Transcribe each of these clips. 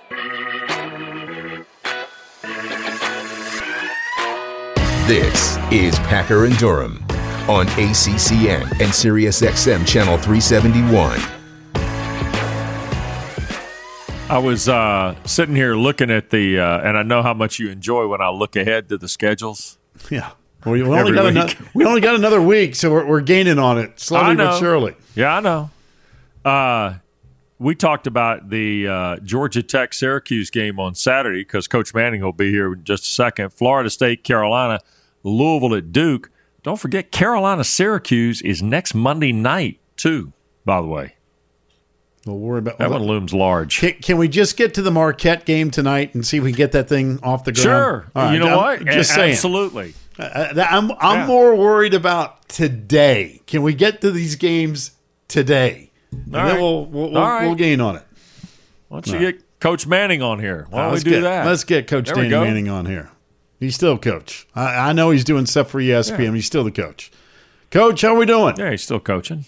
This is Packer and Durham on ACCN and SiriusXM Channel 371. I was sitting here looking at the, and I know how much you enjoy when I look ahead to the schedules. Yeah. Well, we only got another week, so we're gaining on it slowly but surely. Yeah, I know. We talked about the Georgia Tech Syracuse game on Saturday because Coach Manning will be here in just a second. Florida State, Carolina, Louisville at Duke. Don't forget, Carolina Syracuse is next Monday night, too, by the way. We'll worry about that one looms large. Can we just get to the Marquette game tonight and see if we can get that thing off the ground? Sure. Right, you know what? Just saying. Absolutely. I'm more worried about today. Can we get to these games today? And then we'll gain on it. Why don't you get Coach Manning on here? Why don't we do that? Let's get Coach Danny Manning on here. He's still coach. I know he's doing stuff for ESPN. Yeah. He's still the coach. Coach, how are we doing? Yeah, he's still coaching.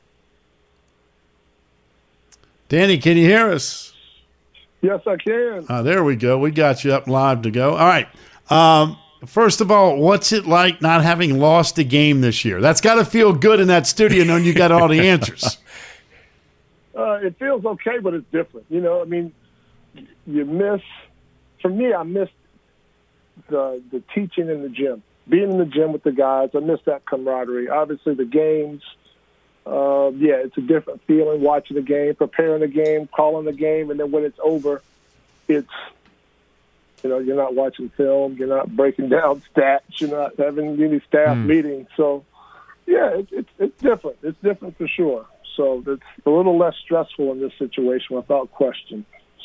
Danny, can you hear us? Yes, I can. There we go. We got you up live to go. All right. First of all, what's it like not having lost a game this year? That's got to feel good in that studio knowing you got all the answers. It feels okay, but it's different. You know, I mean, you miss – for me, I miss the teaching in the gym, being in the gym with the guys. I miss that camaraderie. Obviously, the games – it's a different feeling watching the game, preparing the game, calling the game, and then when it's over, it's, you're not watching film, you're not breaking down stats, you're not having any staff meetings. So, it's different. It's different for sure. So it's a little less stressful in this situation without question.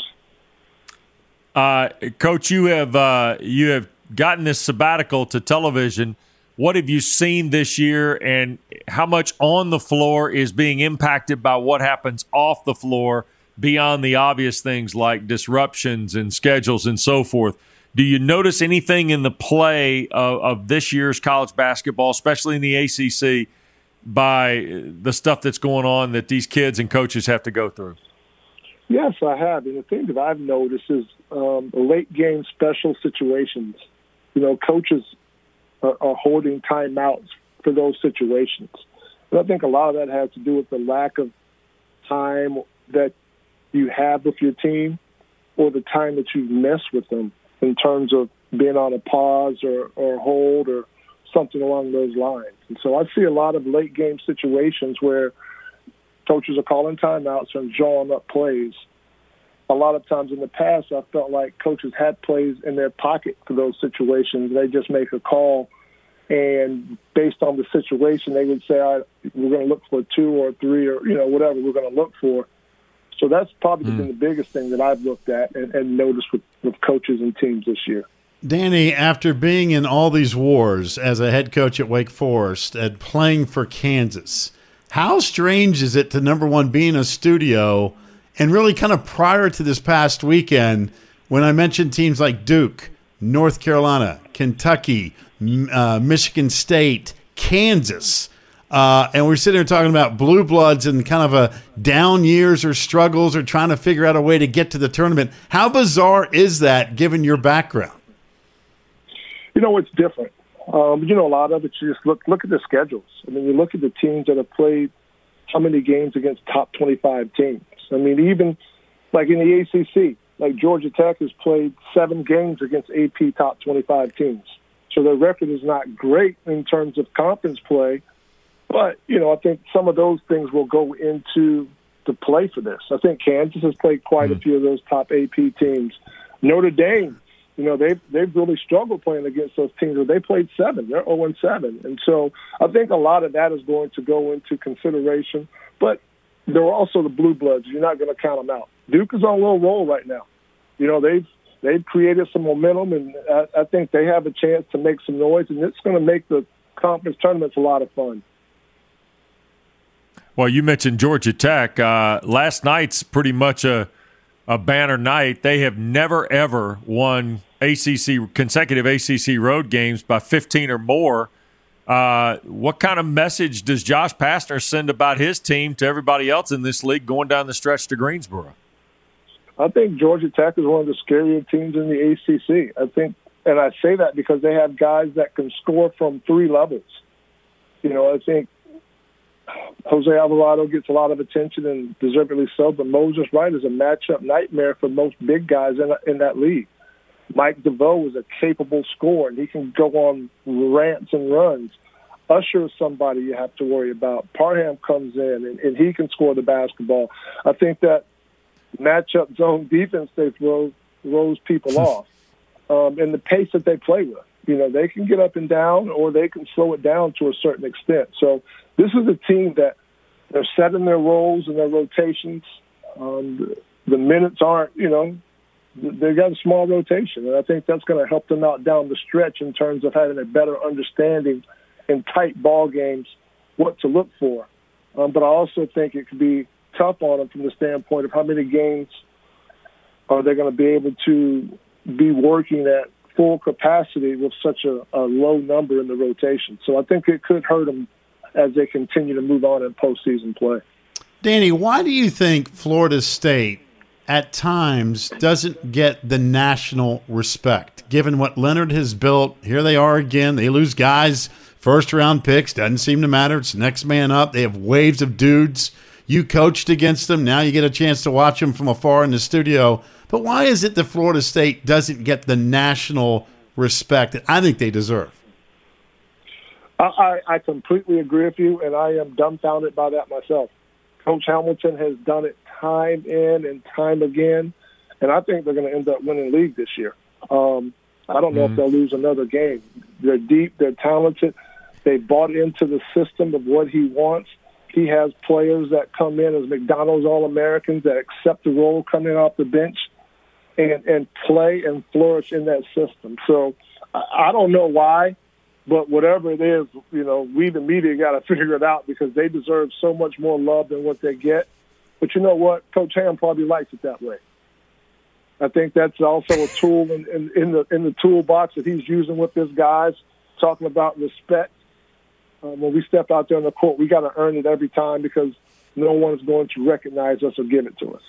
Coach, you have gotten this sabbatical to television. What have you seen this year, and how much on the floor is being impacted by what happens off the floor beyond the obvious things like disruptions and schedules and so forth? Do you notice anything in the play of this year's college basketball, especially in the ACC, by the stuff that's going on that these kids and coaches have to go through? Yes, I have. And the thing that I've noticed is late game special situations. Coaches are holding timeouts for those situations. And I think a lot of that has to do with the lack of time that you have with your team or the time that you miss with them in terms of being on a pause or hold or something along those lines. And so I see a lot of late game situations where coaches are calling timeouts and drawing up plays. A lot of times in the past, I felt like coaches had plays in their pocket for those situations. They just make a call, and based on the situation, they would say, we're going to look for 2 or 3 or, whatever we're going to look for. So that's probably been the biggest thing that I've looked at and noticed with coaches and teams this year. Danny, after being in all these wars as a head coach at Wake Forest and playing for Kansas, how strange is it to, number one, be in a studio and really kind of prior to this past weekend when I mentioned teams like Duke, North Carolina, Kentucky, Michigan State, Kansas, and we're sitting here talking about blue bloods and kind of a down years or struggles or trying to figure out a way to get to the tournament. How bizarre is that given your background? It's different. A lot of it, you just look at the schedules. I mean, you look at the teams that have played how many games against top 25 teams. I mean, even like in the ACC, like Georgia Tech has played 7 games against AP top 25 teams. So their record is not great in terms of conference play. But, I think some of those things will go into the play for this. I think Kansas has played quite a few of those top AP teams. Notre Dame, they've really struggled playing against those teams. They played 7. They're 0-7. And so I think a lot of that is going to go into consideration. But there are also the blue bloods. You're not going to count them out. Duke is on a little roll right now. They've created some momentum, and I think they have a chance to make some noise, and it's going to make the conference tournaments a lot of fun. Well, you mentioned Georgia Tech. Last night's pretty much a banner night. They have never, ever won consecutive ACC road games by 15 or more. What kind of message does Josh Pastner send about his team to everybody else in this league going down the stretch to Greensboro? I think Georgia Tech is one of the scarier teams in the ACC. I think, and I say that because they have guys that can score from 3 levels. I think Jose Alvarado gets a lot of attention, and deservedly so, but Moses Wright is a matchup nightmare for most big guys in that league. Mike DeVoe is a capable scorer, and he can go on rants and runs. Usher is somebody you have to worry about. Parham comes in, and he can score the basketball. I think that matchup zone defense they throws people off, and the pace that they play with. They can get up and down, or they can slow it down to a certain extent. So this is a team that they're setting their roles and their rotations. The minutes aren't, they've got a small rotation, and I think that's going to help them out down the stretch in terms of having a better understanding in tight ball games what to look for. But I also think it could be tough on them from the standpoint of how many games are they going to be able to be working at full capacity with such a low number in the rotation. So I think it could hurt them as they continue to move on in postseason play. Danny, why do you think Florida State at times doesn't get the national respect? Given what Leonard has built, here they are again. They lose guys, first-round picks, doesn't seem to matter. It's next man up. They have waves of dudes. You coached against them. Now you get a chance to watch them from afar in the studio. But why is it that Florida State doesn't get the national respect that I think they deserve? I completely agree with you, and I am dumbfounded by that myself. Coach Hamilton has done it time in and time again, and I think they're going to end up winning league this year. I don't know if they'll lose another game. They're deep. They're talented. They bought into the system of what he wants. He has players that come in as McDonald's All-Americans that accept the role coming off the bench and play and flourish in that system. So I don't know why, but whatever it is, we the media got to figure it out because they deserve so much more love than what they get. But you know what? Coach Ham probably likes it that way. I think that's also a tool in the toolbox that he's using with his guys, talking about respect. When we step out there on the court, we got to earn it every time because no one is going to recognize us or give it to us.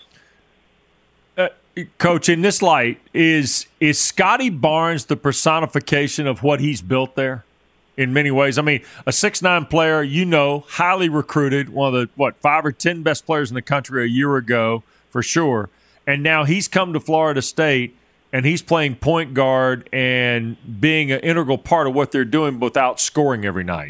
Coach, in this light, is Scotty Barnes the personification of what he's built there in many ways? I mean, a 6'9" player, highly recruited, one of the, 5 or 10 best players in the country a year ago, for sure. And now he's come to Florida State, and he's playing point guard and being an integral part of what they're doing without scoring every night.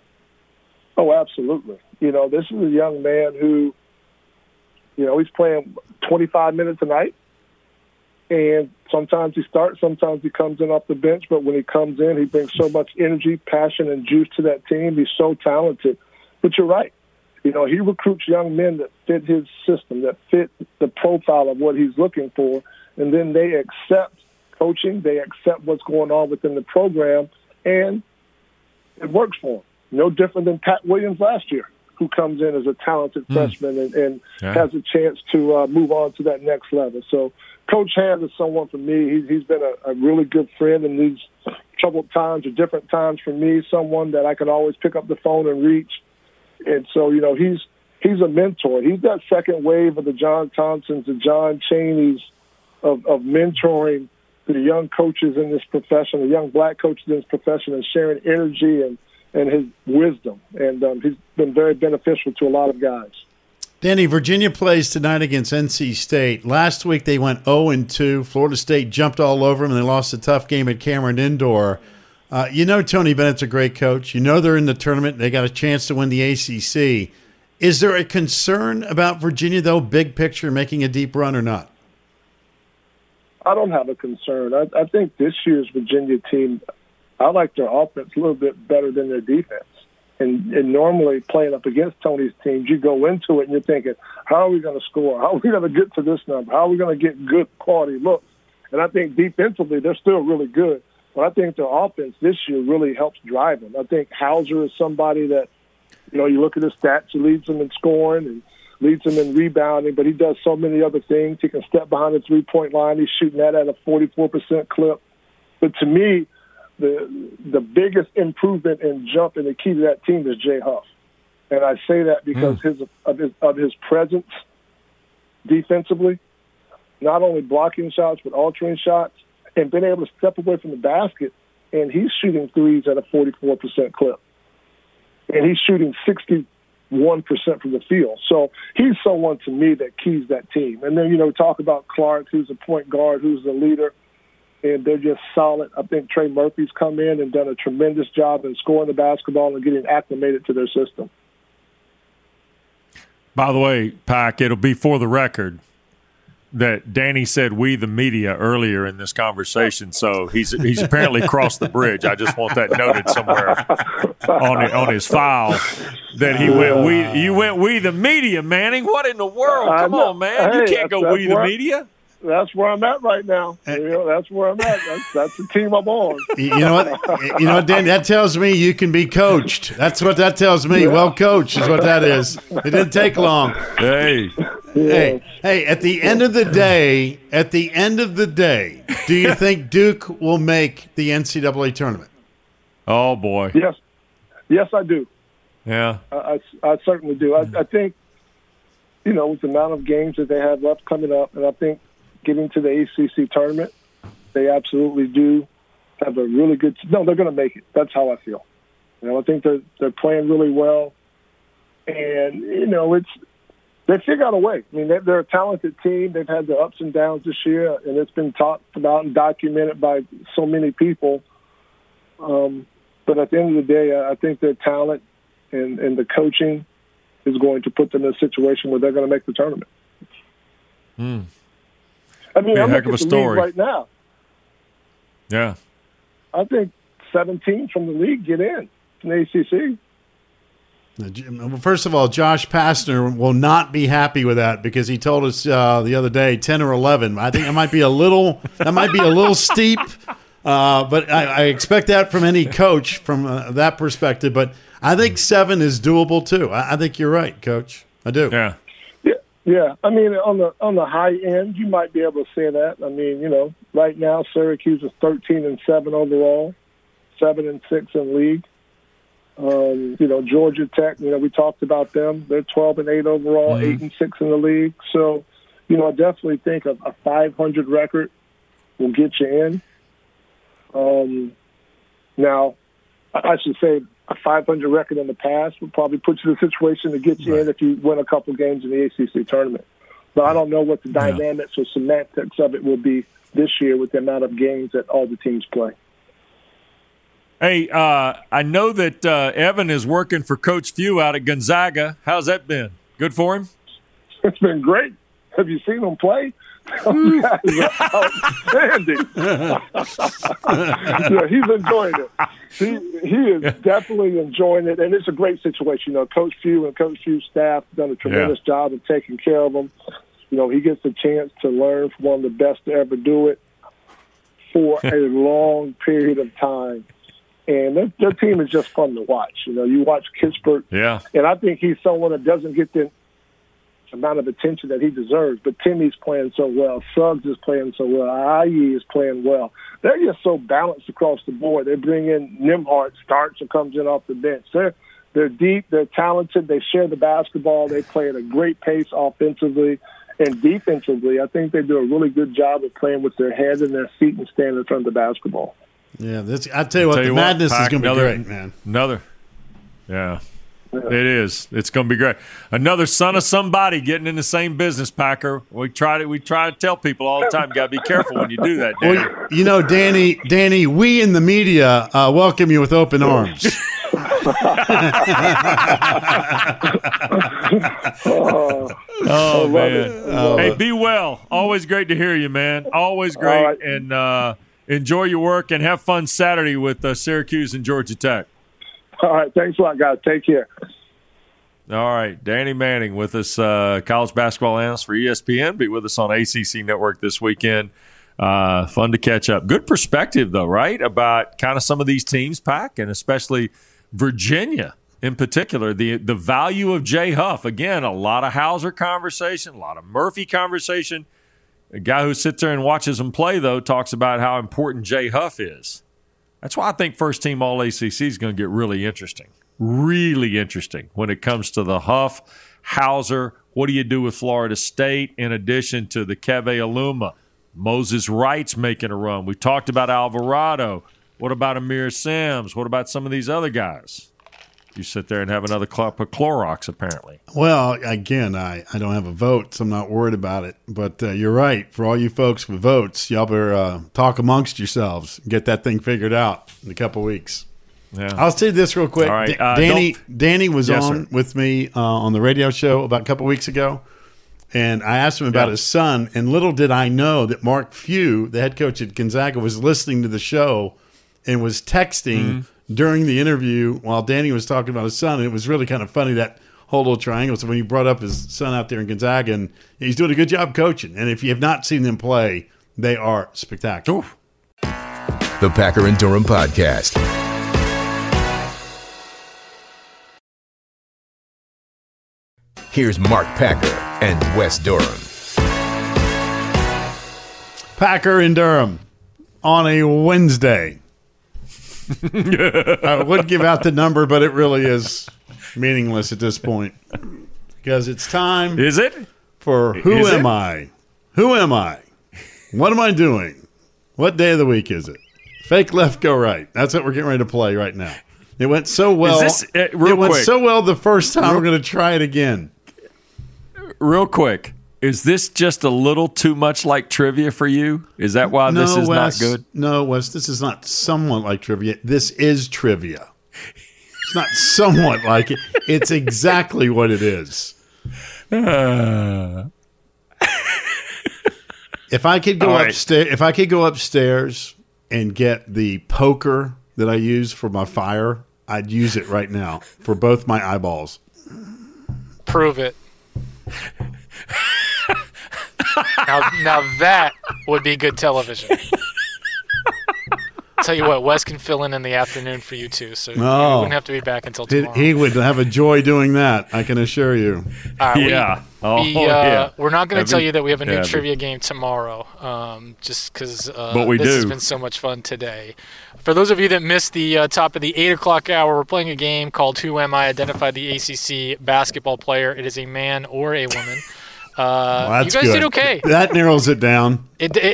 Oh, absolutely. This is a young man who, he's playing 25 minutes a night. And sometimes he starts, sometimes he comes in off the bench. But when he comes in, he brings so much energy, passion, and juice to that team. He's so talented. But you're right. He recruits young men that fit his system, that fit the profile of what he's looking for. And then they accept coaching. They accept what's going on within the program. And it works for them. No different than Pat Williams last year, who comes in as a talented freshman and has a chance to move on to that next level. So Coach Ham is someone for me. He's been a really good friend in these troubled times or different times for me, someone that I can always pick up the phone and reach. And so, he's a mentor. He's that second wave of the John Thompsons, the John Cheneys of mentoring the young coaches in this profession, the young black coaches in this profession, and sharing energy and his wisdom. And he's been very beneficial to a lot of guys. Danny, Virginia plays tonight against NC State. Last week they went 0-2. Florida State jumped all over them, and they lost a tough game at Cameron Indoor. Tony Bennett's a great coach. They're in the tournament. They got a chance to win the ACC. Is there a concern about Virginia, though, big picture, making a deep run or not? I don't have a concern. I think this year's Virginia team, I like their offense a little bit better than their defense. And normally playing up against Tony's teams, you go into it and you're thinking, how are we going to score? How are we going to get to this number? How are we going to get good quality looks? And I think defensively they're still really good. But I think their offense this year really helps drive them. I think Hauser is somebody that, you look at his stats, he leads them in scoring and leads them in rebounding, but he does so many other things. He can step behind the three-point line. He's shooting that at a 44% clip. But to me, the biggest improvement and jump in the key to that team is Jay Huff. And I say that because of his presence defensively. not only blocking shots but altering shots, and being able to step away from the basket. And he's shooting threes at a 44% clip, and he's shooting 61% from the field. So he's someone to me that keys that team. And then talk about Clark, who's a point guard, who's the leader. And they're just solid. I think Trey Murphy's come in and done a tremendous job in scoring the basketball and getting acclimated to their system. By the way, Pack, it'll be for the record that Danny said "we the media" earlier in this conversation, so he's apparently crossed the bridge. I just want that noted somewhere on his file that he went "we." You went "we the media," Manning. What in the world? Come on, man! You can't go "we the media." That's where I'm at right now. That's where I'm at. That's the team I'm on. You know what, Dan? That tells me you can be coached. That's what that tells me. Yeah. Well coached is what that is. It didn't take long. Hey. Hey! At the end of the day, do you think Duke will make the NCAA tournament? Oh boy! Yes, I do. Yeah, I certainly do. I think with the amount of games that they have left coming up, and I think getting to the ACC tournament, they absolutely do have a really good. No, they're going to make it. That's how I feel. I think they're playing really well, and they figure out a way. I mean, they're a talented team. They've had the ups and downs this year, and it's been talked about and documented by so many people. But at the end of the day, I think their talent and the coaching is going to put them in a situation where they're going to make the tournament. I mean, I'm looking at the league right now. Yeah. I think 7 teams from the league get in the ACC. First of all, Josh Pastner will not be happy with that because he told us the other day 10 or 11. I think it might be a little steep, but I expect that from any coach from that perspective. But I think 7 is doable too. I think you're right, Coach. I do. Yeah. I mean, on the high end, you might be able to say that. I mean, right now Syracuse is 13-7 overall, 7-6 in league. Georgia Tech, we talked about them. They're 12-8 overall, 8-6 in the league. So, I definitely think a 500 record will get you in. Now, I should say a 500 record in the past would probably put you in a situation to get you in if you win a couple games in the ACC tournament. But I don't know what the dynamics or semantics of it will be this year with the amount of games that all the teams play. Hey, I know that Evan is working for Coach Few out at Gonzaga. How's that been? Good for him? It's been great. Have you seen him play? Outstanding. He's enjoying it. He is definitely enjoying it, and it's a great situation. Coach Few and Coach Few's staff have done a tremendous job of taking care of him. He gets a chance to learn from one of the best to ever do it for a long period of time. And their team is just fun to watch. You watch Kispert, and I think he's someone that doesn't get the amount of attention that he deserves. But Timmy's playing so well. Suggs is playing so well. IE is playing well. They're just so balanced across the board. They bring in Nimhart, starts and comes in off the bench. They're deep. They're talented. They share the basketball. They play at a great pace offensively and defensively. I think they do a really good job of playing with their head and their feet and standing in front of the basketball. Yeah, I tell you what, the madness is going to be great, man. It is. It's going to be great. Another son of somebody getting in the same business, Packer. We try to tell people all the time. You got to be careful when you do that, Danny. Well, Danny, we in the media welcome you with open arms. Oh man! Hey, be well. Always great to hear you, man. Always great, right. And enjoy your work and have fun Saturday with Syracuse and Georgia Tech. All right, thanks a lot, guys. Take care. All right, Danny Manning with us, college basketball analyst for ESPN. Be with us on ACC Network this weekend. Fun to catch up. Good perspective, though, right, about kind of some of these teams, Pack, and especially Virginia in particular. The value of Jay Huff. Again, a lot of Hauser conversation, a lot of Murphy conversation. A guy who sits there and watches them play, though, talks about how important Jay Huff is. That's why I think first team All-ACC is going to get really interesting when it comes to the Huff, Hauser, What do you do with Florida State in addition to the Keve Aluma? Moses Wright's making a run. We talked about Alvarado. What about Amir Sims? What about some of these other guys? You sit there and have another cup of Clorox, apparently. Well, again, I don't have a vote, so I'm not worried about it. But you're right. For all you folks with votes, y'all better talk amongst yourselves and get that thing figured out in a couple weeks. Yeah. I'll say this real quick. All right, Danny was Yes, on sir. with me on the radio show about a couple weeks ago, and I asked him about his son, and little did I know that Mark Few, the head coach at Gonzaga, was listening to the show and was texting during the interview while Danny was talking about his son, and it was really kind of funny, that whole little triangle. So when he brought up his son out there in Gonzaga, and he's doing a good job coaching, and if you have not seen them play, they are spectacular. The Packer and Durham Podcast. Here's Mark Packer and Wes Durham. Packer in Durham on a Wednesday. I would give out the number, but it really is meaningless at this point because it's time Is it? for Who Am I? Who am I? What am I doing? What day of the week is it? Fake left, go right. That's what we're getting ready to play right now. It went so well. Is this, it went quick, so well the first time. We're going to try it again. real quick. Is this just a little too much like trivia for you? Is that why this is Wes, not good? No, Wes, this is not somewhat like trivia. This is trivia. It's not somewhat like it. It's exactly what it is. If I could go upstairs and get the poker that I use for my fire, I'd use it right now for both my eyeballs. Prove it. Now that would be good television. Tell you what, Wes can fill in the afternoon for you too, so you wouldn't have to be back until tomorrow. He would have a joy doing that, I can assure you. All right, Yeah. we're not going to tell you that we have a new trivia game tomorrow, just because this has been so much fun today. For those of you that missed the top of the 8 o'clock hour, we're playing a game called Who Am I? Identify the ACC basketball player. It is a man or a woman. Well, you guys did okay. That narrows it down.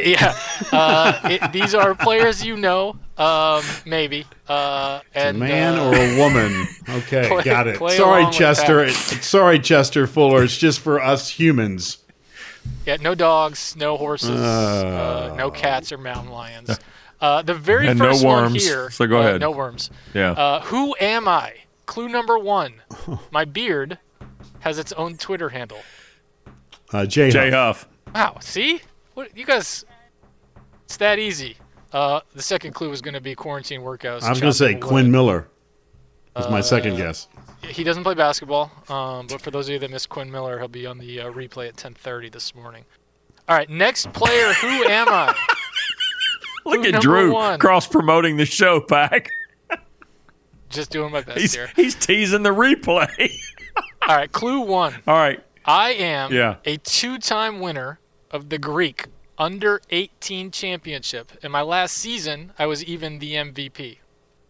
These are players you know, maybe. A man or a woman. Okay, got it. Sorry, Chester. Sorry, Chester Fuller. It's just for us humans. Yeah, no dogs, no horses, no cats or mountain lions. The very and first no one worms. here. So go ahead. No worms. Yeah. Who am I? Clue number 1. My beard has its own Twitter handle. Jay Huff. Wow, see? What you guys? It's that easy. The second clue was going to be quarantine workouts. I was going to say Quinn Miller. That's my second guess. He doesn't play basketball, but for those of you that missed Quinn Miller, he'll be on the replay at 10:30 this morning. All right, next player. Who am I? Look Clue at Drew 1. cross-promoting the show, Pack. Just doing my best here. He's teasing the replay. All right, clue 1. All right. I am Yeah. a 2-time winner of the Greek Under-18 Championship. In my last season, I was even the MVP.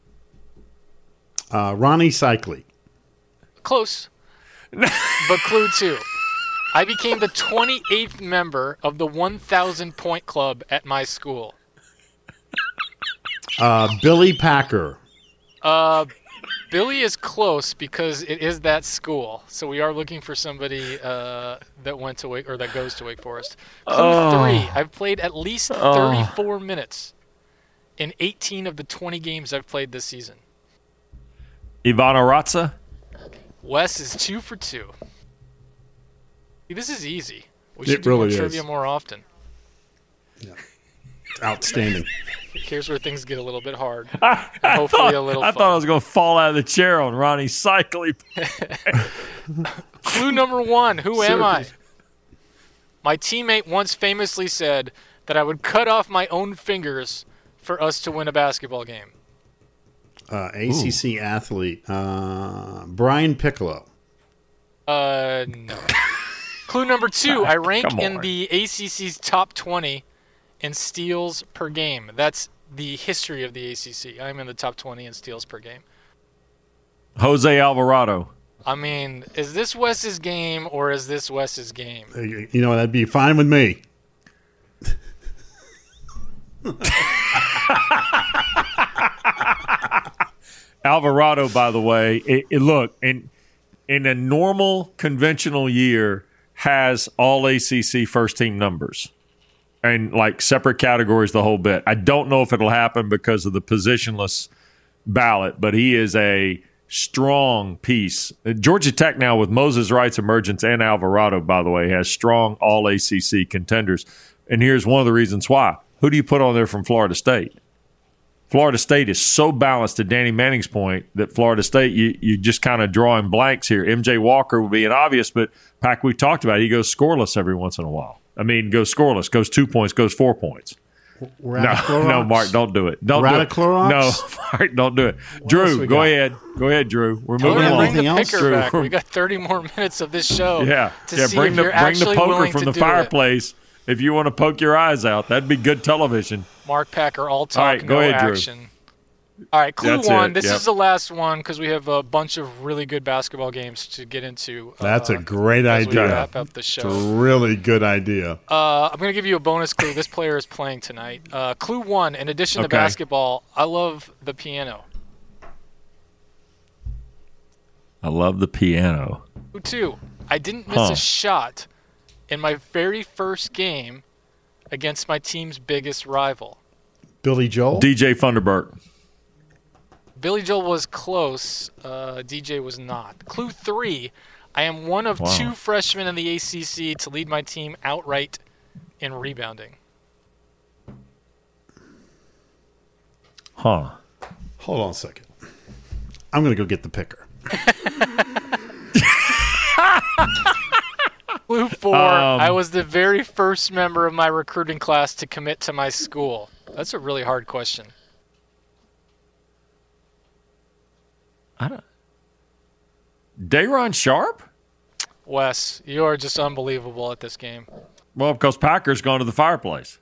Ronnie Cycli. Close. But clue 2. I became the 28th member of the 1,000-point club at my school. Billy Packer. Billy is close because it is that school. So we are looking for somebody that went to Wake or that goes to Wake Forest. Clue 3. I've played at least 34 minutes in 18 of the 20 games I've played this season. Ivana Ratza. Wes is 2 for 2. See, this is easy. We It should do really more trivia is. more often. Outstanding. Here's where things get a little bit hard. And hopefully a little I fun. thought I was going to fall out of the chair on Ronnie Cycli. Clue number 1. Who am I? My teammate once famously said that I would cut off my own fingers for us to win a basketball game. ACC athlete. Brian Piccolo. No. Clue number 2. I rank Come in on. the ACC's top 20 in steals per game. That's the history of the ACC. I'm in the top 20 in steals per game. Jose Alvarado. I mean, is this Wes's game or is this Wes's game? You know, that'd be fine with me. Alvarado, by the way, look, in a normal conventional year, has all ACC first team numbers and like separate categories the whole bit. I don't know if it'll happen because of the positionless ballot, but he is a strong piece. Georgia Tech now with Moses Wright's emergence and Alvarado, by the way, has strong all ACC contenders. And here's one of the reasons why. Who do you put on there from Florida State? Florida State is so balanced, to Danny Manning's point, that Florida State, you just kind of drawing blanks here. MJ Walker would be an obvious, but Pack, we talked about it, he goes scoreless every once in a while. I mean, goes scoreless, goes 2 points, goes 4 points. No, Mark, don't do it. Don't do it. No, Mark, don't do it. Drew, go ahead. Go ahead, Drew. We're moving along. Bring the picker back. We got 30 more minutes of this show. Bring the poker from the fireplace. If you want to poke your eyes out, that'd be good television. Mark Packer, all talk, no action. All right, clue one. This is the last one because we have a bunch of really good basketball games to get into. That's a great idea. We wrap up the show. It's a really good idea. I'm going to give you a bonus clue. This player is playing tonight. Clue one, in addition to basketball, I love the piano. I love the piano. Clue two, I didn't miss a shot in my very first game against my team's biggest rival. Billy Joel? DJ Funderburk. Billy Joel was close. DJ was not. Clue three, I am one of two freshmen in the ACC to lead my team outright in rebounding. Hold on a second. I'm going to go get the picker. Clue four, I was the very first member of my recruiting class to commit to my school. That's a really hard question. Day'Ron Sharpe? Wes, you are just unbelievable at this game. Well, because Packer's gone to the fireplace.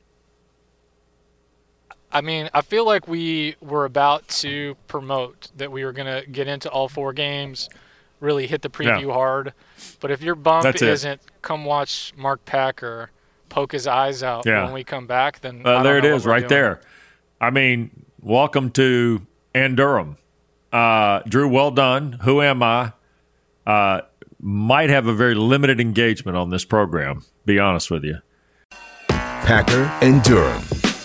I mean, I feel like we were about to promote that we were going to get into all four games, really hit the preview hard. But if your bump isn't come watch Mark Packer poke his eyes out when we come back, then there it is right there. I mean, welcome to Ann Durham. Drew, well done. Who am I? Might have a very limited engagement on this program, be honest with you. Packer and Durham.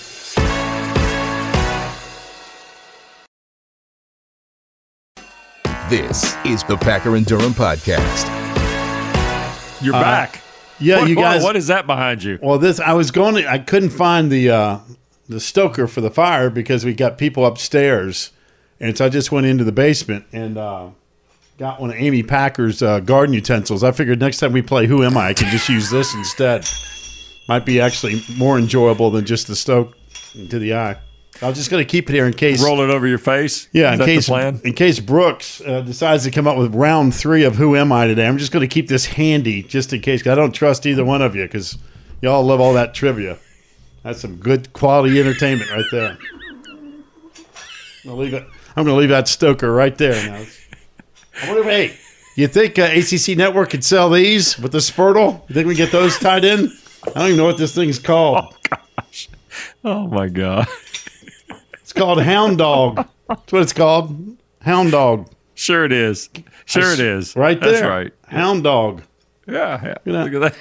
This is the Packer and Durham podcast. You're back. Yeah, you guys. What is that behind you? Well, I couldn't find the stoker for the fire because we got people upstairs, and so I just went into the basement and got one of Amy Packer's garden utensils. I figured next time we play Who Am I can just use this instead. Might be actually more enjoyable than just the stoke to the eye. I'm just going to keep it here in case. Roll it over your face? Yeah, in case Brooks decides to come up with round 3 of Who Am I today. I'm just going to keep this handy just in case. 'Cause I don't trust either one of you because y'all love all that trivia. That's some good quality entertainment right there. I'm going to leave that stoker right there now. I wonder if, you think ACC Network could sell these with the Spurtle? You think we get those tied in? I don't even know what this thing's called. Oh, gosh. Oh, my God. It's called Hound Dog. That's what it's called. Hound Dog. Sure it is. It is. Right there. That's right. Hound Dog. Yeah. Look at that.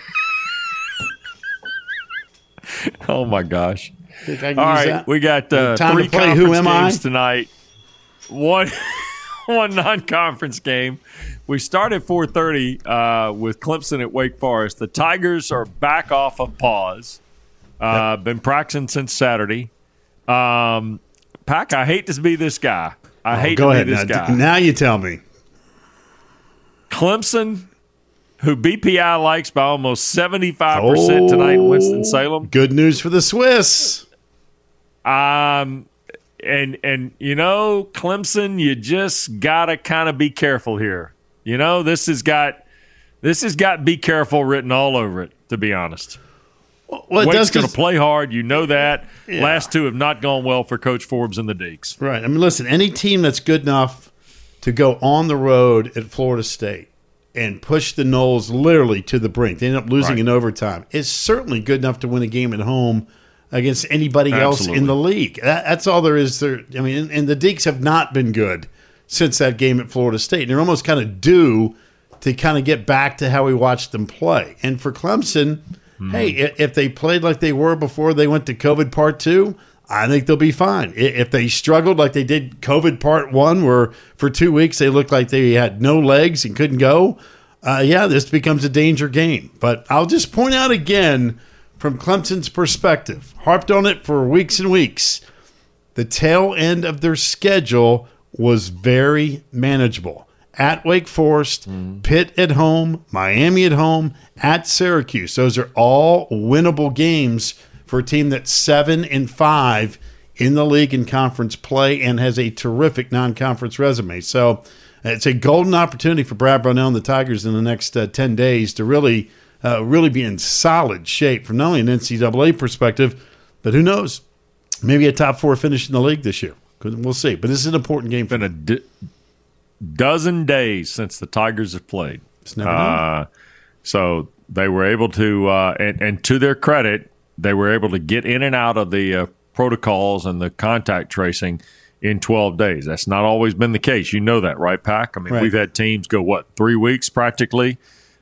Oh, my gosh. All right. We got time 3 to play conference Who Am games I? tonight. One non-conference game. We start at 4:30 with Clemson at Wake Forest. The Tigers are back off of pause. Been practicing since Saturday. Pack, I hate to be this guy. Go ahead. Now you tell me. Clemson, who BPI likes by almost 75% tonight in Winston-Salem. Good news for the Swiss. And you know, Clemson, you just gotta kind of be careful here. You know, this has got be careful written all over it, to be honest. Well, Wake's going to play hard. You know that. Yeah. Last 2 have not gone well for Coach Forbes and the Deacs. Right. I mean, listen, any team that's good enough to go on the road at Florida State and pushed the Noles literally to the brink. They ended up losing Right. in overtime. It's certainly good enough to win a game at home against anybody else in the league. That's all there is there. I mean, and the Deacs have not been good since that game at Florida State. And they're almost kind of due to kind of get back to how we watched them play. And for Clemson, hey, if they played like they were before they went to COVID Part 2, I think they'll be fine. If they struggled like they did COVID Part 1, where for 2 weeks they looked like they had no legs and couldn't go, this becomes a danger game. But I'll just point out again, from Clemson's perspective, harped on it for weeks and weeks, the tail end of their schedule was very manageable. At Wake Forest, Pitt at home, Miami at home, at Syracuse. Those are all winnable games for a team that's 7-5 in the league in conference play and has a terrific non-conference resume. So it's a golden opportunity for Brad Brownell and the Tigers in the next 10 days to really be in solid shape from not only an NCAA perspective, but who knows, maybe a top 4 finish in the league this year. We'll see. But this is an important game for them. Been a dozen days since the Tigers have played. It's never known. So they were able to, and to their credit, they were able to get in and out of the protocols and the contact tracing in 12 days. That's not always been the case. You know that, right, Pac? I mean, Right. We've had teams go, 3 weeks practically?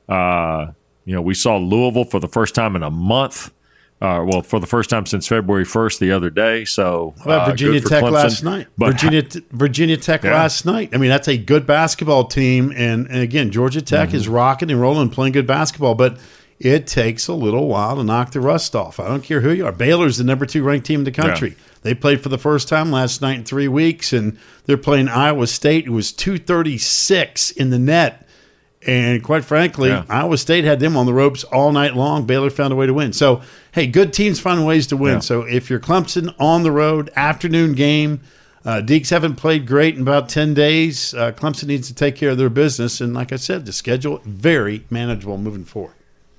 We saw Louisville for the first time in a month. For the first time since February 1st the other day. So How about Virginia good for Tech Clemson. last night? But Virginia Tech last night. I mean, that's a good basketball team. And again, Georgia Tech is rocking and rolling, playing good basketball. But it takes a little while to knock the rust off. I don't care who you are. Baylor's the number 2 ranked team in the country. Yeah. They played for the first time last night in 3 weeks, and they're playing Iowa State. It was 236 in the net. And quite frankly, Iowa State had them on the ropes all night long. Baylor found a way to win. So, hey, good teams find ways to win. Yeah. So if you're Clemson on the road, afternoon game, Deacs haven't played great in about 10 days. Clemson needs to take care of their business. And like I said, the schedule, very manageable moving forward.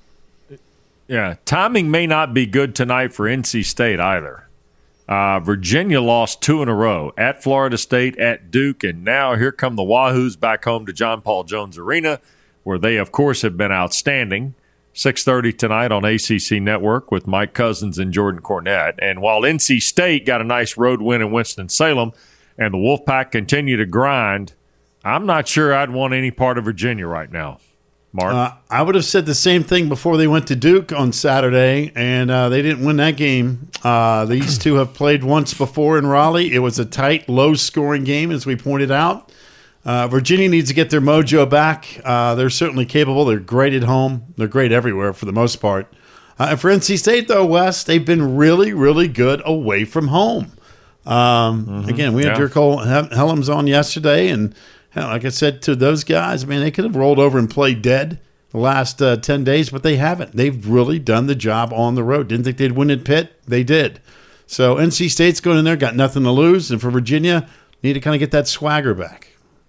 Yeah, timing may not be good tonight for NC State either. Virginia lost 2 in a row at Florida State, at Duke, and now here come the Wahoos back home to John Paul Jones Arena, where they, of course, have been outstanding. 6:30 tonight on ACC Network with Mike Cousins and Jordan Cornette. And while NC State got a nice road win in Winston-Salem and the Wolfpack continue to grind, I'm not sure I'd want any part of Virginia right now. Mark? I would have said the same thing before they went to Duke on Saturday, and they didn't win that game. These two have played once before in Raleigh. It was a tight, low-scoring game, as we pointed out. Virginia needs to get their mojo back. They're certainly capable. They're great at home. They're great everywhere for the most part. And for NC State, though, Wes, they've been really, really good away from home. Again, we had Jerko Helms on yesterday, and like I said to those guys, they could have rolled over and played dead the last 10 days, but they haven't. They've really done the job on the road. Didn't think they'd win at Pitt. They did. So NC State's going in there, got nothing to lose. And for Virginia, need to kind of get that swagger back.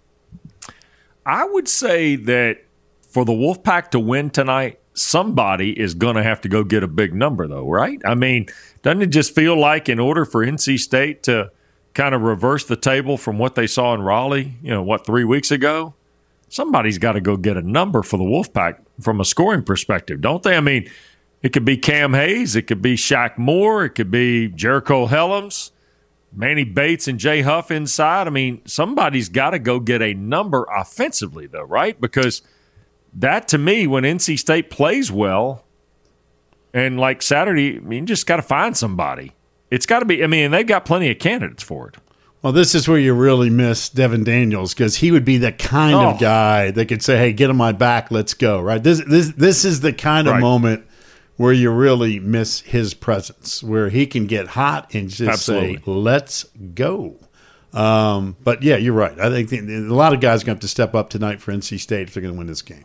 I would say that for the Wolfpack to win tonight, somebody is going to have to go get a big number, though, right? Doesn't it just feel like in order for NC State to kind of reverse the table from what they saw in Raleigh, 3 weeks ago, somebody's got to go get a number for the Wolfpack from a scoring perspective, don't they? It could be Cam Hayes, it could be Shaq Moore, it could be Jericho Helms, Manny Bates and Jay Huff inside. Somebody's got to go get a number offensively, though, right? Because that, to me, when NC State plays well, and like Saturday, you just got to find somebody. It's got to be, and they've got plenty of candidates for it. Well, this is where you really miss Devin Daniels, because he would be the kind of guy that could say, hey, get on my back, let's go, right? This is the kind of moment where you really miss his presence, where he can get hot and just say, let's go. But, yeah, you're right. I think a lot of guys are going to have to step up tonight for NC State if they're going to win this game.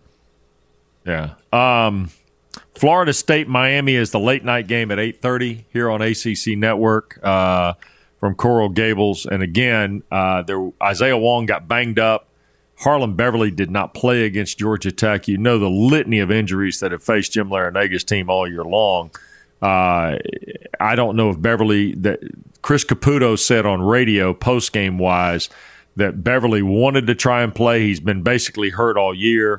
Yeah. Florida State, Miami is the late night game at 8:30 here on ACC Network from Coral Gables. And again, Isaiah Wong got banged up. Harlan Beverly did not play against Georgia Tech. You know the litany of injuries that have faced Jim Larinaga's team all year long. I don't know if that Chris Caputo said on radio post-game wise that Beverly wanted to try and play. He's been basically hurt all year.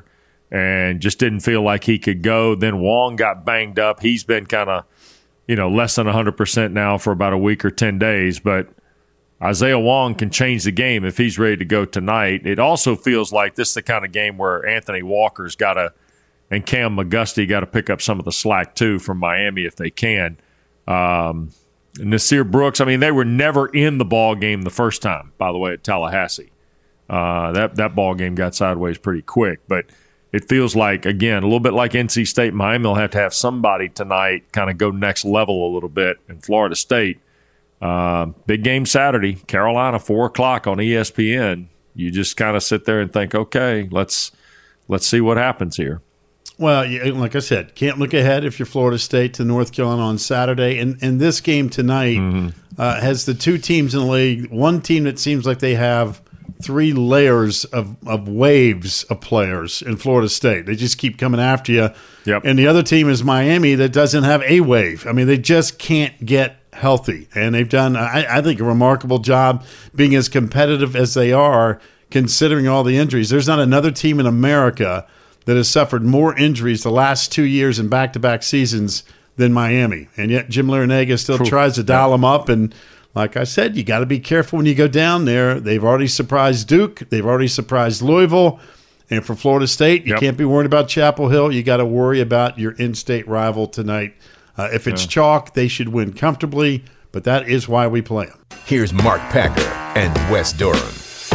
and just didn't feel like he could go. Then Wong got banged up. He's been kind of, less than 100% now for about a week or 10 days. But Isaiah Wong can change the game if he's ready to go tonight. It also feels like this is the kind of game where Anthony Walker's got to, and Cam McGusty got to pick up some of the slack too from Miami if they can. Nasir Brooks, they were never in the ball game the first time, by the way, at Tallahassee. That ball game got sideways pretty quick, but it feels like, again, a little bit like NC State. Miami will have to have somebody tonight kind of go next level a little bit. In Florida State, big game Saturday, Carolina, 4 o'clock on ESPN. You just kind of sit there and think, okay, let's see what happens here. Well, like I said, can't look ahead if you're Florida State to North Carolina on Saturday. And this game tonight has the two teams in the league, one team that seems like they have 3 layers of waves of players in Florida State. They just keep coming after you. Yep. And the other team is Miami that doesn't have a wave. They just can't get healthy. And they've done, I think, a remarkable job being as competitive as they are, considering all the injuries. There's not another team in America that has suffered more injuries the last 2 years in back-to-back seasons than Miami. And yet Jim Larinaga still tries to dial them up. And like I said, you got to be careful when you go down there. They've already surprised Duke. They've already surprised Louisville. And for Florida State, you can't be worried about Chapel Hill. You got to worry about your in-state rival tonight. If it's chalk, they should win comfortably, but that is why we play them. Here's Mark Packer and Wes Durham.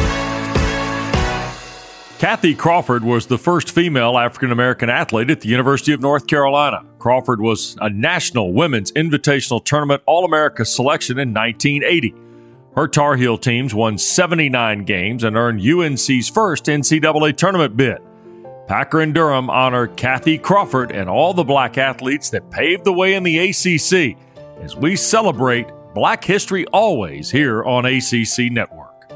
Kathy Crawford was the first female African-American athlete at the University of North Carolina. Crawford was a National Women's Invitational Tournament All-America selection in 1980. Her Tar Heel teams won 79 games and earned UNC's first NCAA tournament bid. Packer and Durham honor Kathy Crawford and all the black athletes that paved the way in the ACC as we celebrate Black History Always here on ACC Network.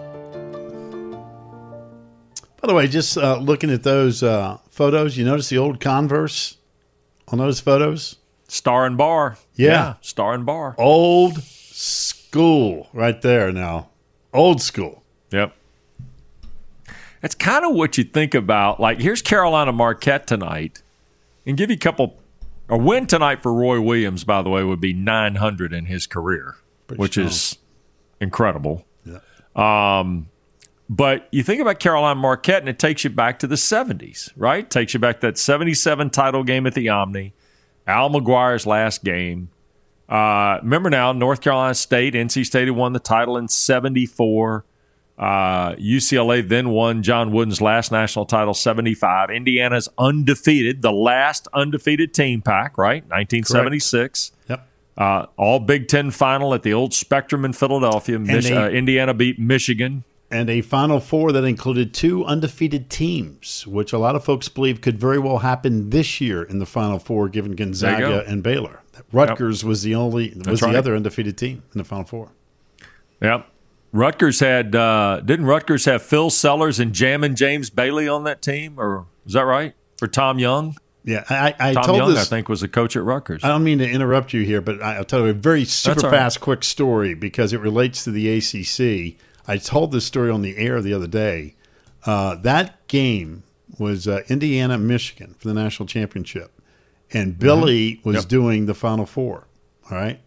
By the way, just looking at those photos, you notice the old Converse on those photos? Star and Bar. Yeah. Star and Bar. Old school right there now. Old school. Yep. That's kind of what you think about. Like, here's Carolina Marquette tonight. And give you a couple. A win tonight for Roy Williams, by the way, would be 900 in his career, which is incredible. Yeah. But you think about Carolina Marquette, and it takes you back to the 70s, right? Takes you back to that 77 title game at the Omni, Al McGuire's last game. Remember now, North Carolina State, NC State had won the title in 74. UCLA then won John Wooden's last national title, 75. Indiana's undefeated, the last undefeated team pack, right? 1976. Correct. Yep. All Big Ten final at the old Spectrum in Philadelphia. Indiana beat Michigan. And a Final Four that included 2 undefeated teams, which a lot of folks believe could very well happen this year in the Final Four, given Gonzaga and Baylor. Rutgers was the other undefeated team in the Final Four. Yep. Rutgers had didn't Rutgers have Phil Sellers and Jammin' James Bailey on that team, or is that right? For Tom Young? Yeah, Tom Young, I think, was a coach at Rutgers. I don't mean to interrupt you here, but I'll tell you a very fast, quick story because it relates to the ACC. I told this story on the air the other day. That game was Indiana-Michigan for the national championship, and Billy was doing the Final Four. All right.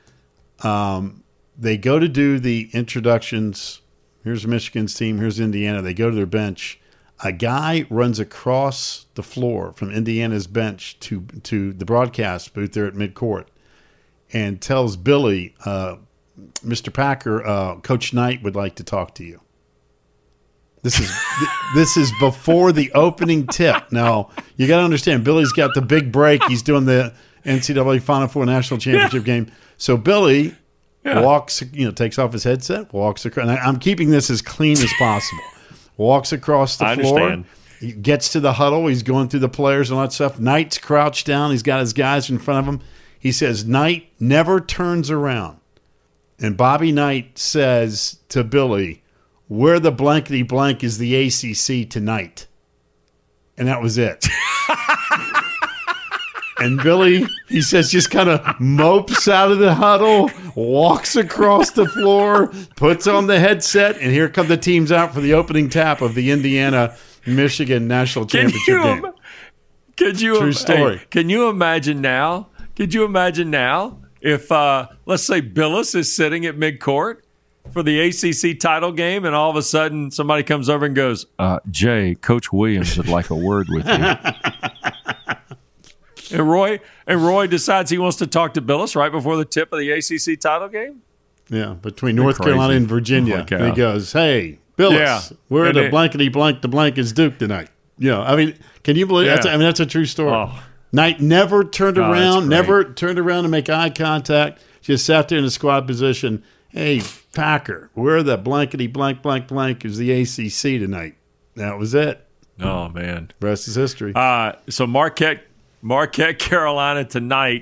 They go to do the introductions. Here's Michigan's team. Here's Indiana. They go to their bench. A guy runs across the floor from Indiana's bench to the broadcast booth there at midcourt and tells Billy, Mr. Packer, Coach Knight would like to talk to you. This is before the opening tip. Now, you got to understand, Billy's got the big break. He's doing the NCAA Final Four national championship game. So Billy walks, takes off his headset, walks across. And I'm keeping this as clean as possible. Walks across the floor. Understand. He gets to the huddle. He's going through the players and all that stuff. Knight's crouched down. He's got his guys in front of him. He says, Knight never turns around. And Bobby Knight says to Billy, where the blankety blank is the ACC tonight? And that was it. And Billy, he says, just kind of mopes out of the huddle, walks across the floor, puts on the headset, and here come the teams out for the opening tap of the Indiana-Michigan national championship game. True story. Hey, can you imagine now? Could you imagine now if, let's say, Billis is sitting at midcourt for the ACC title game, and all of a sudden somebody comes over and goes, Jay, Coach Williams would like a word with you. And Roy decides he wants to talk to Billis right before the tip of the ACC title game? Yeah, between North Carolina and Virginia. Oh, and he goes, hey, Billis, we're the blankety blank, the blank is Duke tonight. You know, I mean, can you believe that? I mean, that's a true story. Oh. Knight never turned around to make eye contact. Just sat there in the squad position. Hey, Packer, we're the blankety blank, blank, blank is the ACC tonight. That was it. Oh, man. Rest is history. So Marquette, Carolina tonight.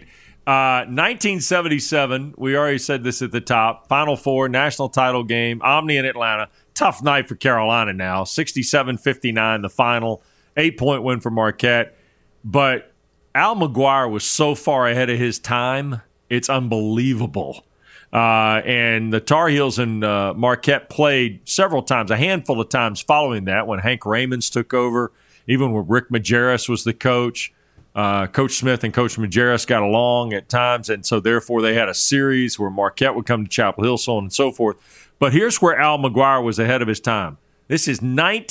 1977, we already said this at the top. Final Four, national title game, Omni in Atlanta. Tough night for Carolina now. 67-59, the final. 8-point win for Marquette. But Al McGuire was so far ahead of his time, it's unbelievable. And the Tar Heels and Marquette played several times, a handful of times following that when Hank Raymonds took over, even when Rick Majerus was the coach. Coach Smith and Coach Majerus got along at times, and so therefore they had a series where Marquette would come to Chapel Hill, so on and so forth. But here's where Al McGuire was ahead of his time. This is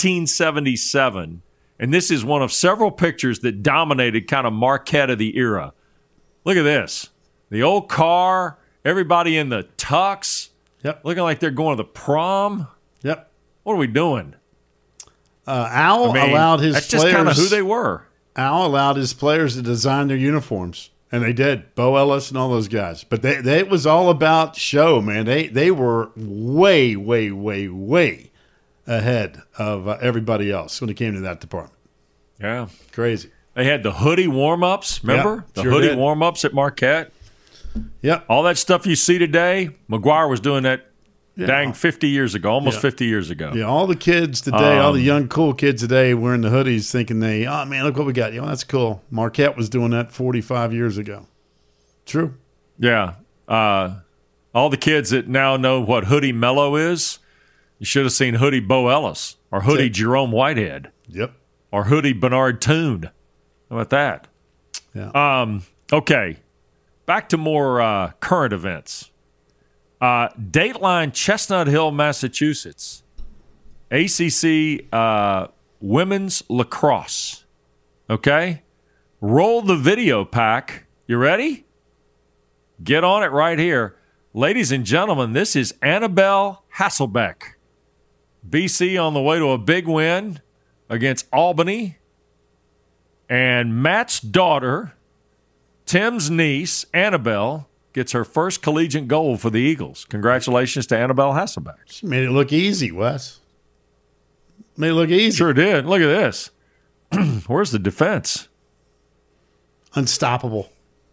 1977, and this is one of several pictures that dominated kind of Marquette of the era. Look at this. The old car, everybody in the tux, looking like they're going to the prom. Yep. What are we doing? Al allowed his that's players. Just kind of who they were. Al allowed his players to design their uniforms, and they did. Bo Ellis and all those guys. But it was all about show, man. They were way, way, way, way ahead of everybody else when it came to that department. Yeah. Crazy. They had the hoodie warm-ups, remember? The hoodie warm-ups at Marquette. Yep. All that stuff you see today, McGuire was doing that 50 years ago, almost 50 years ago. Yeah, all the kids today, all the young, cool kids today wearing the hoodies thinking man, look what we got. That's cool. Marquette was doing that 45 years ago. True. Yeah. All the kids that now know what Hoodie Mello is, you should have seen Hoodie Bo Ellis or Hoodie Jerome Whitehead. Yep. Or Hoodie Bernard Toon. How about that? Yeah. Okay. Back to more current events. Dateline, Chestnut Hill, Massachusetts. ACC women's lacrosse. Okay? Roll the video pack. You ready? Get on it right here. Ladies and gentlemen, this is Annabelle Hasselbeck. BC on the way to a big win against Albany. And Matt's daughter, Tim's niece, Annabelle, gets her first collegiate goal for the Eagles. Congratulations to Annabelle Hasselbeck. She made it look easy, Wes. Made it look easy. Sure did. Look at this. Where's the defense? Unstoppable.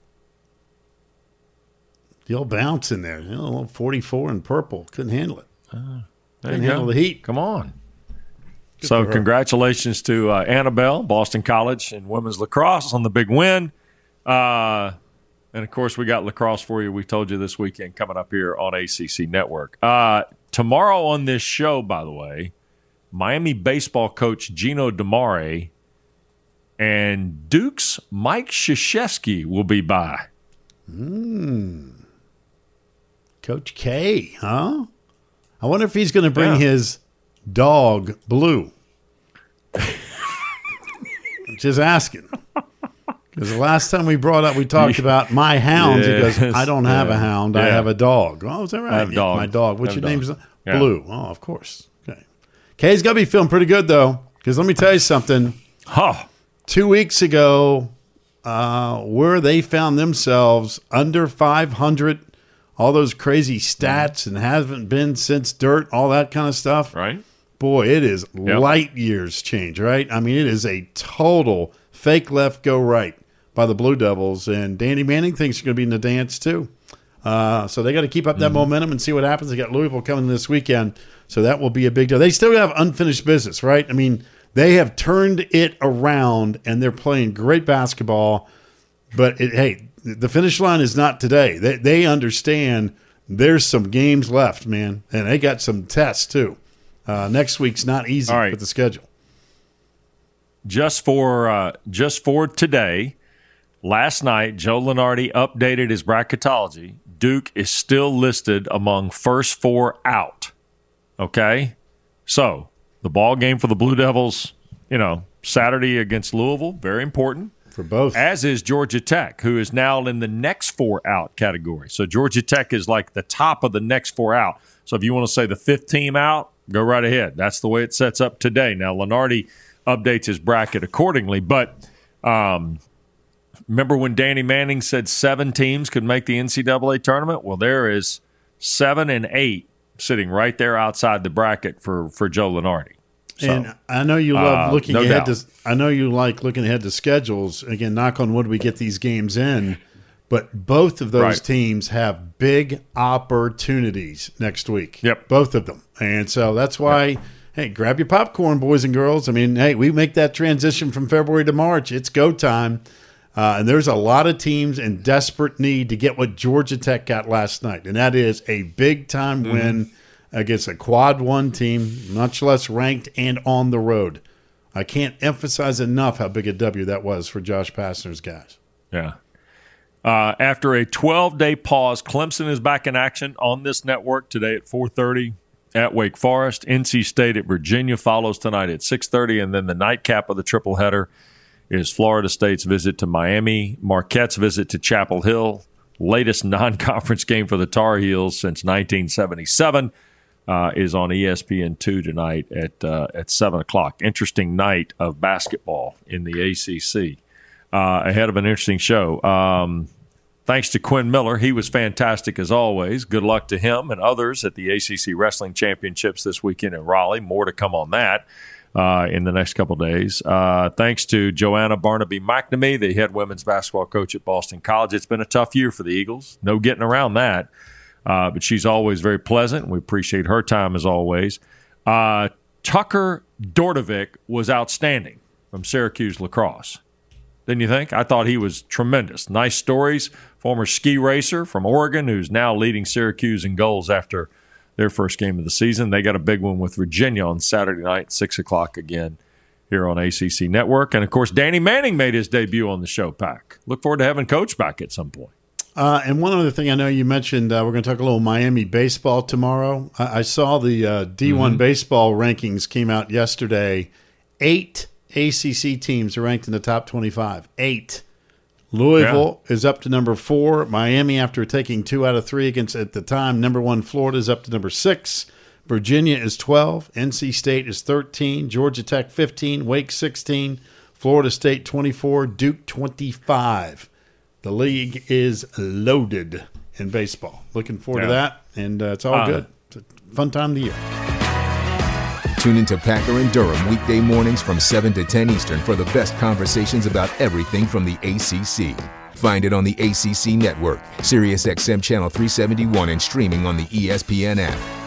The old bounce in there. A little 44 in purple. Couldn't handle it. Couldn't handle the heat. Come on. So congratulations to Annabelle, Boston College, and women's lacrosse on the big win. And, of course, we got lacrosse for you. We told you this weekend coming up here on ACC Network. Tomorrow on this show, by the way, Miami baseball coach Gino DeMare and Duke's Mike Krzyzewski will be by. Coach K, huh? I wonder if he's going to bring his dog, Blue. Just asking. Because the last time we talked about my hounds. He goes, I don't have a hound. I have a dog. Oh, is that right? I have a dog. My dog. What's your name? Yeah. Blue. Oh, of course. Okay. Kay's got to be feeling pretty good, though. Because let me tell you something. 2 weeks ago, where they found themselves under 500, all those crazy stats and haven't been since dirt, all that kind of stuff. Right. Boy, it is light years change, right? I mean, it is a total fake left, go right by the Blue Devils. And Danny Manning thinks he's going to be in the dance, too. So they got to keep up that momentum and see what happens. They got Louisville coming this weekend, so that will be a big deal. They still have unfinished business, right? I mean, they have turned it around, and they're playing great basketball. But, the finish line is not today. They understand there's some games left, man, and they got some tests, too. Next week's not easy with the schedule. just for today, last night, Joe Lunardi updated his bracketology. Duke is still listed among first 4 out. Okay? So, the ball game for the Blue Devils, Saturday against Louisville, very important. For both. As is Georgia Tech, who is now in the next 4 out category. So, Georgia Tech is like the top of the next 4 out. So, if you want to say the 5th team out, go right ahead. That's the way it sets up today. Now, Lunardi updates his bracket accordingly. But remember when Danny Manning said 7 teams could make the NCAA tournament? Well, there is 7 and 8 sitting right there outside the bracket for Joe Lunardi. So, and I know you love looking ahead doubt. I know you like looking ahead to schedules. Again, knock on wood, we get these games in. But both of those teams have big opportunities next week. Yep. Both of them. And so that's why, hey, grab your popcorn, boys and girls. I mean, hey, we make that transition from February to March. It's go time. And there's a lot of teams in desperate need to get what Georgia Tech got last night. And that is a big-time win against a Quad 1 team, much less ranked and on the road. I can't emphasize enough how big a W that was for Josh Pastner's guys. Yeah. After a 12-day pause, Clemson is back in action on this network today at 4:30 at Wake Forest. NC State at Virginia follows tonight at 6:30, and then the nightcap of the triple-header is Florida State's visit to Miami, Marquette's visit to Chapel Hill, latest non-conference game for the Tar Heels since 1977, is on ESPN2 tonight at 7 o'clock. Interesting night of basketball in the ACC. Ahead of an interesting show. Thanks to Quinn Miller. He was fantastic as always. Good luck to him and others at the ACC Wrestling Championships this weekend in Raleigh. More to come on that in the next couple of days. Thanks to Joanna Barnaby McNamee, the head women's basketball coach at Boston College. It's been a tough year for the Eagles. No getting around that. But she's always very pleasant. We appreciate her time as always. Tucker Dordovic was outstanding from Syracuse lacrosse. Didn't you think? I thought he was tremendous. Nice stories. Former ski racer from Oregon who's now leading Syracuse in goals after their first game of the season. They got a big one with Virginia on Saturday night, 6 o'clock again here on ACC Network. And, of course, Danny Manning made his debut on the show, Pack. Look forward to having Coach back at some point. And one other thing I know you mentioned, we're going to talk a little Miami baseball tomorrow. I saw the D1 baseball rankings came out yesterday. 8 ACC teams are ranked in the top 25. 8. Louisville is up to number 4. Miami, after taking 2 out of 3 against, at the time, number 1 Florida, is up to number 6. Virginia is 12. NC State is 13. Georgia Tech 15. Wake 16. Florida State 24. Duke 25. The league is loaded in baseball. Looking forward to that, and it's all good. It's a fun time of the year. Tune into Packer and Durham weekday mornings from 7 to 10 Eastern for the best conversations about everything from the ACC. Find it on the ACC Network, SiriusXM Channel 371, and streaming on the ESPN app.